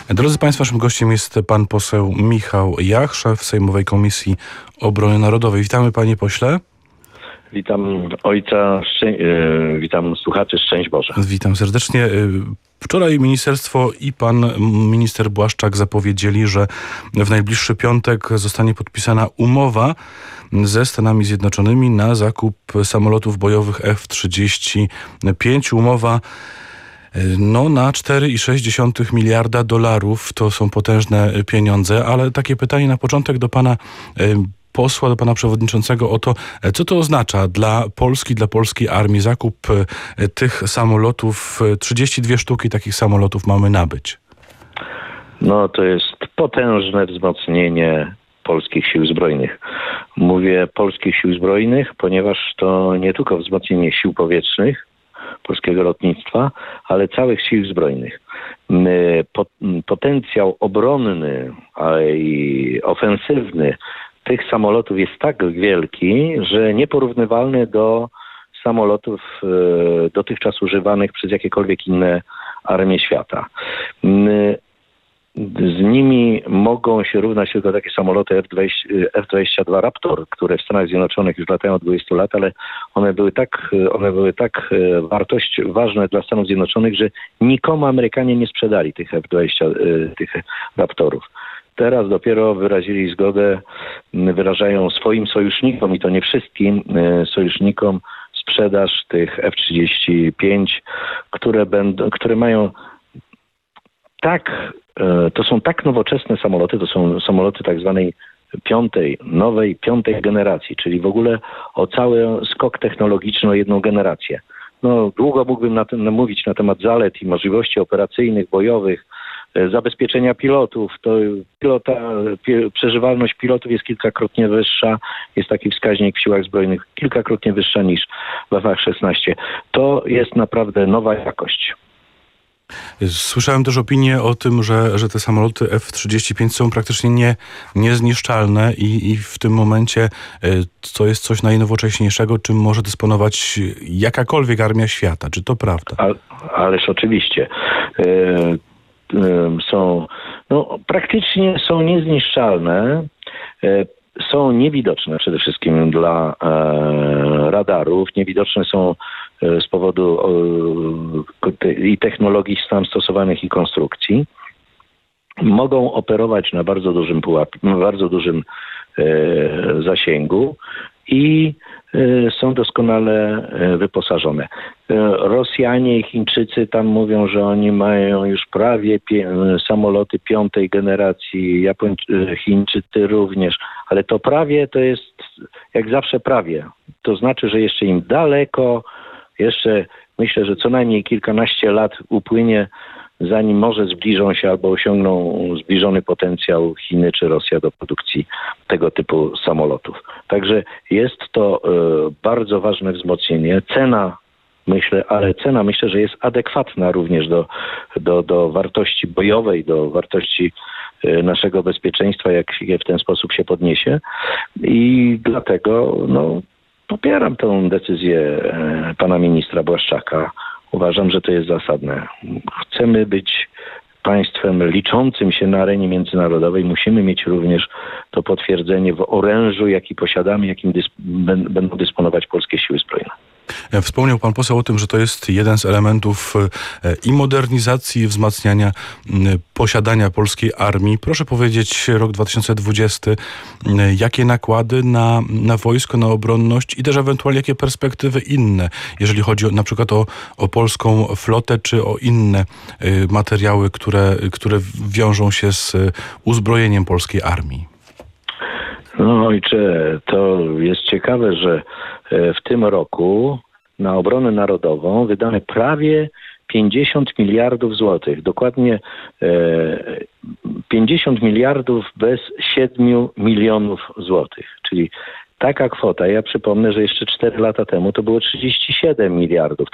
Drodzy Państwo, naszym gościem jest pan poseł Michał Jach, szef Sejmowej Komisji Obrony Narodowej. Witamy, panie pośle. Witam ojca, witam słuchaczy, szczęść Boże. Witam serdecznie. Wczoraj ministerstwo i pan minister Błaszczak zapowiedzieli, że w najbliższy piątek zostanie podpisana umowa ze Stanami Zjednoczonymi na zakup samolotów bojowych F-35. Umowa na 4,6 miliarda dolarów. To są potężne pieniądze, ale takie pytanie na początek do pana posła, do pana przewodniczącego o to, co to oznacza dla Polski, dla polskiej armii zakup tych samolotów. 32 sztuki takich samolotów mamy nabyć. To jest potężne wzmocnienie polskich sił zbrojnych. Mówię polskich sił zbrojnych, ponieważ to nie tylko wzmocnienie sił powietrznych, polskiego lotnictwa, ale całych sił zbrojnych. Potencjał obronny, ale i ofensywny tych samolotów jest tak wielki, że nieporównywalny do samolotów dotychczas używanych przez jakiekolwiek inne armie świata. Z nimi mogą się równać tylko takie samoloty F-22 Raptor, które w Stanach Zjednoczonych już latają od 20 lat, ale one były tak ważne dla Stanów Zjednoczonych, że nikomu Amerykanie nie sprzedali tych tych Raptorów. Teraz dopiero wyrazili zgodę, wyrażają swoim sojusznikom, i to nie wszystkim sojusznikom, sprzedaż tych F-35, które mają to są tak nowoczesne samoloty, to są samoloty tak zwanej piątej generacji, czyli w ogóle o cały skok technologiczny o jedną generację. Długo mógłbym mówić na temat zalet i możliwości operacyjnych, bojowych, zabezpieczenia pilotów. Przeżywalność pilotów jest kilkakrotnie wyższa, jest taki wskaźnik w siłach zbrojnych kilkakrotnie wyższa niż w F-16. To jest naprawdę nowa jakość. Słyszałem też opinię o tym, że te samoloty F-35 są praktycznie niezniszczalne i w tym momencie to jest coś najnowocześniejszego, czym może dysponować jakakolwiek armia świata. Czy to prawda? Ależ oczywiście. Praktycznie są niezniszczalne. Są niewidoczne przede wszystkim dla radarów. Niewidoczne są z powodu i technologii tam stosowanych i konstrukcji. Mogą operować na bardzo dużym zasięgu i są doskonale wyposażone. Rosjanie i Chińczycy tam mówią, że oni mają już prawie samoloty piątej generacji, Chińczycy również, ale to prawie to jest jak zawsze prawie. To znaczy, że jeszcze im daleko, jeszcze myślę, że co najmniej kilkanaście lat upłynie, zanim może zbliżą się albo osiągną zbliżony potencjał Chiny czy Rosja do produkcji tego typu samolotów. Także jest to bardzo ważne wzmocnienie. Cena myślę, że jest adekwatna również do wartości bojowej, do wartości naszego bezpieczeństwa, jak w ten sposób się podniesie. I dlatego popieram tę decyzję pana ministra Błaszczaka. Uważam, że to jest zasadne. Chcemy być państwem liczącym się na arenie międzynarodowej. Musimy mieć również to potwierdzenie w orężu, jaki posiadamy, jakim będą dysponować polskie siły zbrojne. Wspomniał pan poseł o tym, że to jest jeden z elementów i modernizacji, i wzmacniania posiadania polskiej armii. Proszę powiedzieć, rok 2020, jakie nakłady na wojsko, na obronność i też ewentualnie jakie perspektywy inne, jeżeli chodzi na przykład o polską flotę, czy o inne materiały, które wiążą się z uzbrojeniem polskiej armii? Ojcze, to jest ciekawe, że w tym roku na obronę narodową wydano prawie 50 miliardów złotych. Dokładnie 50 miliardów bez 7 milionów złotych. Czyli taka kwota, ja przypomnę, że jeszcze 4 lata temu to było 37 miliardów.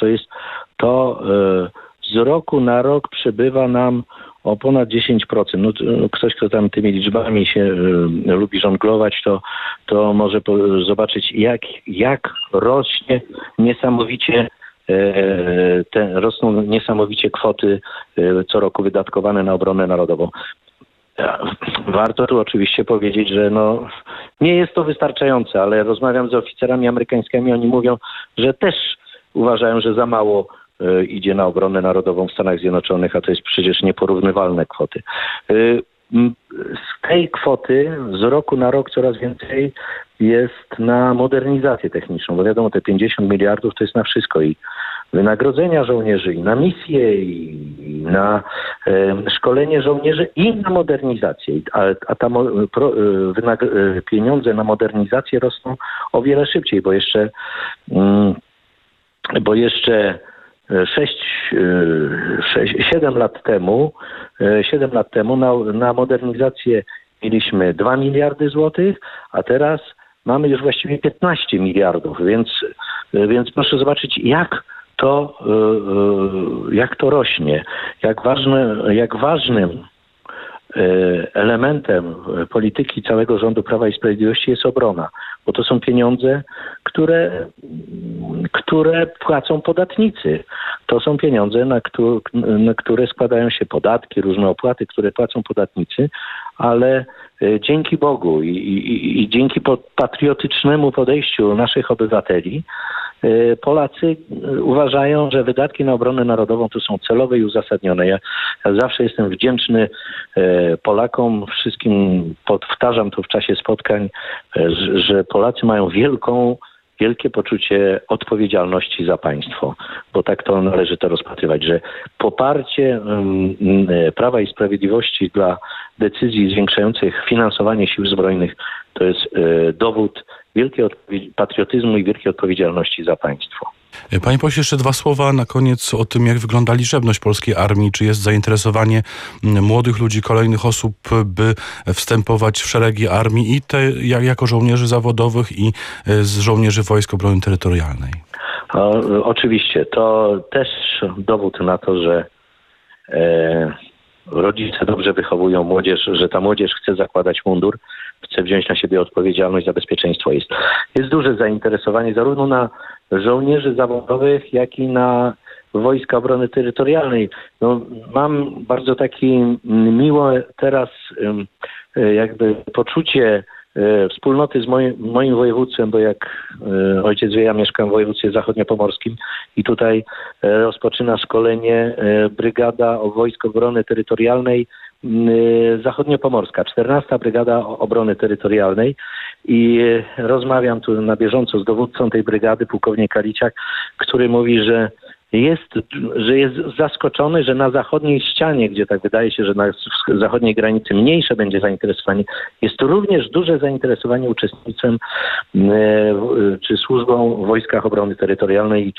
Z roku na rok przybywa nam o ponad 10%. Ktoś, kto tam tymi liczbami się lubi żonglować, to może zobaczyć, jak rośnie niesamowicie rosną niesamowicie kwoty co roku wydatkowane na obronę narodową. Warto tu oczywiście powiedzieć, że nie jest to wystarczające, ale rozmawiam z oficerami amerykańskimi, oni mówią, że też uważają, że za mało idzie na obronę narodową w Stanach Zjednoczonych, a to jest przecież nieporównywalne kwoty. Z tej kwoty z roku na rok coraz więcej jest na modernizację techniczną, bo wiadomo, te 50 miliardów to jest na wszystko i wynagrodzenia żołnierzy, i na misje, i na szkolenie żołnierzy, i na modernizację. A pieniądze na modernizację rosną o wiele szybciej, bo jeszcze 7 lat temu na modernizację mieliśmy 2 miliardy złotych, a teraz mamy już właściwie 15 miliardów, więc proszę zobaczyć, jak to rośnie, jak ważnym elementem polityki całego rządu Prawa i Sprawiedliwości jest obrona, bo to są pieniądze, które płacą podatnicy. To są pieniądze, na które składają się podatki, różne opłaty, które płacą podatnicy, ale dzięki Bogu i dzięki patriotycznemu podejściu naszych obywateli Polacy uważają, że wydatki na obronę narodową to są celowe i uzasadnione. Ja zawsze jestem wdzięczny Polakom, wszystkim powtarzam to w czasie spotkań, że Polacy mają wielkie poczucie odpowiedzialności za państwo, bo tak to należy to rozpatrywać, że poparcie Prawa i Sprawiedliwości dla decyzji zwiększających finansowanie sił zbrojnych to jest dowód wielkiego patriotyzmu i wielkiej odpowiedzialności za państwo. Panie pośle, jeszcze 2 słowa na koniec o tym, jak wygląda liczebność polskiej armii. Czy jest zainteresowanie młodych ludzi, kolejnych osób, by wstępować w szeregi armii i jako żołnierzy zawodowych i z żołnierzy Wojsk Obrony Terytorialnej? Oczywiście. To też dowód na to, że rodzice dobrze wychowują młodzież, że ta młodzież chce zakładać mundur, chce wziąć na siebie odpowiedzialność za bezpieczeństwo. Jest duże zainteresowanie zarówno na żołnierzy zawodowych, jak i na Wojska Obrony Terytorialnej. Mam bardzo miłe teraz jakby poczucie wspólnoty z moim województwem, bo jak ojciec wie, ja mieszkam w województwie zachodniopomorskim i tutaj rozpoczyna szkolenie brygada Wojsk Obrony Terytorialnej zachodniopomorska, 14. Brygada Obrony Terytorialnej i rozmawiam tu na bieżąco z dowódcą tej brygady, pułkownik Kaliciak, który mówi, że jest zaskoczony, że na zachodniej ścianie, gdzie tak wydaje się, że na zachodniej granicy mniejsze będzie zainteresowanie, jest to również duże zainteresowanie uczestnictwem czy służbą w Wojskach Obrony Terytorialnej.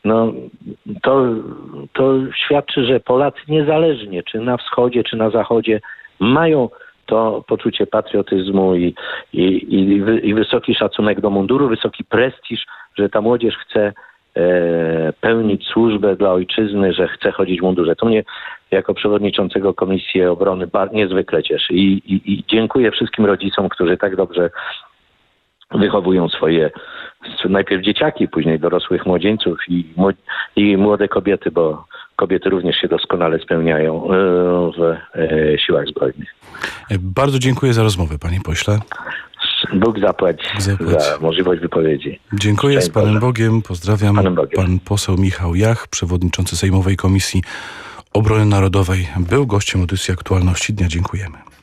To świadczy, że Polacy niezależnie czy na wschodzie, czy na zachodzie mają to poczucie patriotyzmu i wysoki szacunek do munduru, wysoki prestiż, że ta młodzież chce pełnić służbę dla ojczyzny, że chce chodzić w mundurze. To mnie jako przewodniczącego Komisji Obrony niezwykle cieszy i dziękuję wszystkim rodzicom, którzy tak dobrze wychowują swoje najpierw dzieciaki, później dorosłych młodzieńców i młode kobiety, bo kobiety również się doskonale spełniają w siłach zbrojnych. Bardzo dziękuję za rozmowę, panie pośle. Bóg zapłać za możliwość wypowiedzi. Dziękuję, z Panem Bogiem. Pozdrawiam. Pan poseł Michał Jach, przewodniczący Sejmowej Komisji Obrony Narodowej, był gościem audycji Aktualności Dnia. Dziękujemy.